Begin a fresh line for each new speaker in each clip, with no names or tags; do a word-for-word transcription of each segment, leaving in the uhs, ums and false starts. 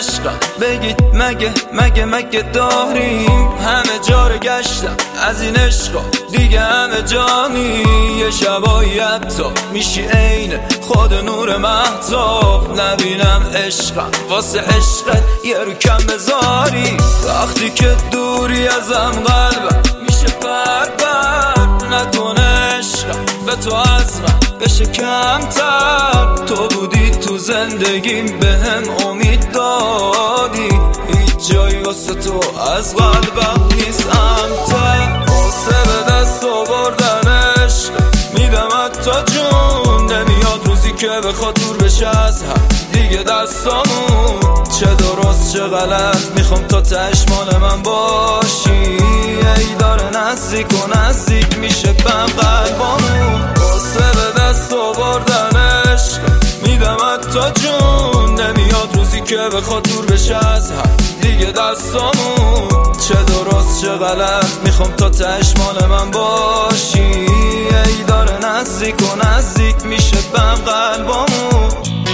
عشقم بگید مگه مگه مگه داریم؟ همه جا رو گشتم از این عشقا دیگه همه جانی. یه شبایی حتی میشی عین خود نور مهتاب. نبینم عشقم واسه عشقت یه رو کم بذاری. وقتی که دوری ازم قلبم میشه بر بر. نتونه عشقم به تو از من بشه کمتر. تو بودی تو زندگیم به هم امید دادی. هیچ جایی واسه تو از قلبم نیست امتر. واسه به دست آوردن عشق میدم حتی جون. نمیاد روزی که بخواد دور بشه از هم دیگه دستامون. چه درست چه غلط میخوام تا تهش مال من باشی. ای داره نزدیک و نزدیک میشه بهم قلبامون. واسه به دست آوردن عشق میدم حتی جون. نمیاد روزی که بخواد دور بشه از هم دیگه دستامون. چه درست چه غلط میخوام تا تهش مال من باشی. ای داره نزدیک و نزدیک میشه بهم قلبامون.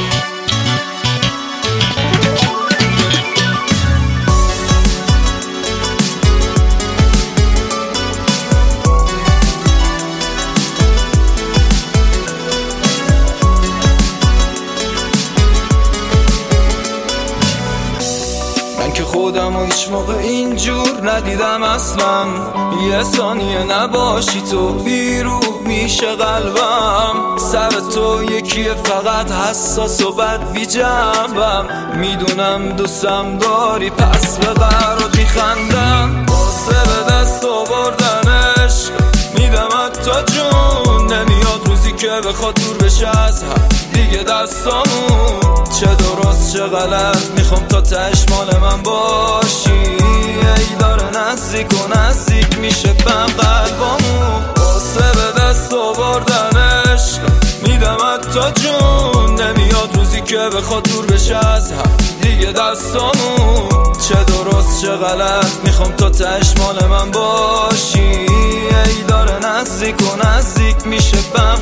من که خودم و هیچ موقع اینجور ندیدم اصلا. یه ثانیه نباشی تو بیرو میشه قلبم. سر تو یکیه فقط حساس و بد بی جنبم. میدونم دوستم داری پس به قرارت میخندم. واسه به دست آوردن عشق میدم حتی جون. نمیاد روزی که بخواد دور بشه از هم دیگه دستامون. چه درست چه غلط میخوام تا تهش مال من باشی. ای داره نزدیک و نزدیک میشه بهم قلبامون. واسه به دست آوردن عشق میدم حتی جون. نمیاد روزی که بخواد دور بشه از هم دیگه دستامون. چه درست چه غلط میخوام تا تهش مال من باشی. ای داره نزدیک و نزدیک میشه بهم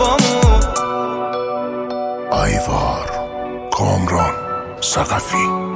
قلبامون.
آیوار کامران ثقفی